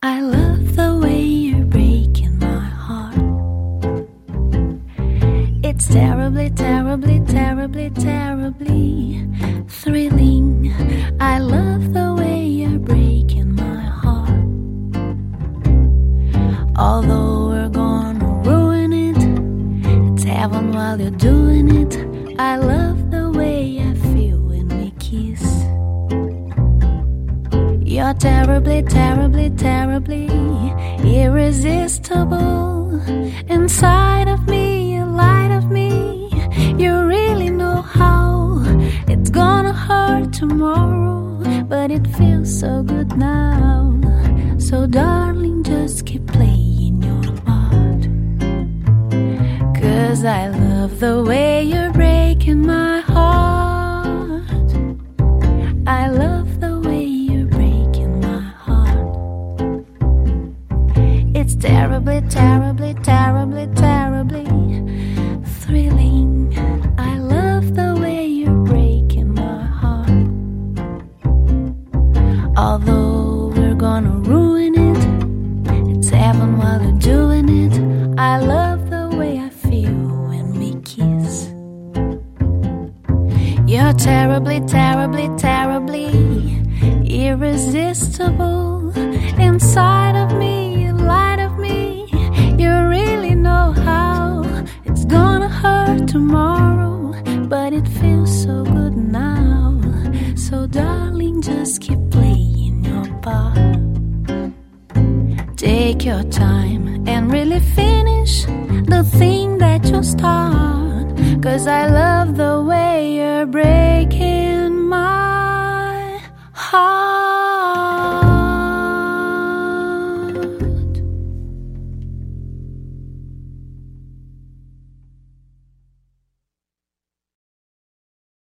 I love the way you're breaking my heart. It's terribly, terribly, terribly, terribly thrilling. I love the way you're breaking my heart. Although we're gonna ruin it, it's heaven while you're doing it. I love the way I feel when we kiss. You're terribly, terribly, terribly irresistible. Inside of me, you light of me. You really know how it's gonna hurt tomorrow, but it feels so good now. So darling, just keep playing your part. 'Cause I love the way you're breaking my heart. I love the way you're breaking my heart. It's terribly, terribly, terribly, terribly thrilling. I love the way you're breaking my heart. Although we're gonna ruin it, it's heaven while we're doing it. I love the way I feel when we kiss. You're terribly, terribly, terribly irresistible. Inside of me, you light of me. You really know how it's gonna hurt tomorrow, but it feels so good now. So darling, just keep playing your part. Take your time and really finish the thing that you start. 'Cause I love the way you're breaking my heart.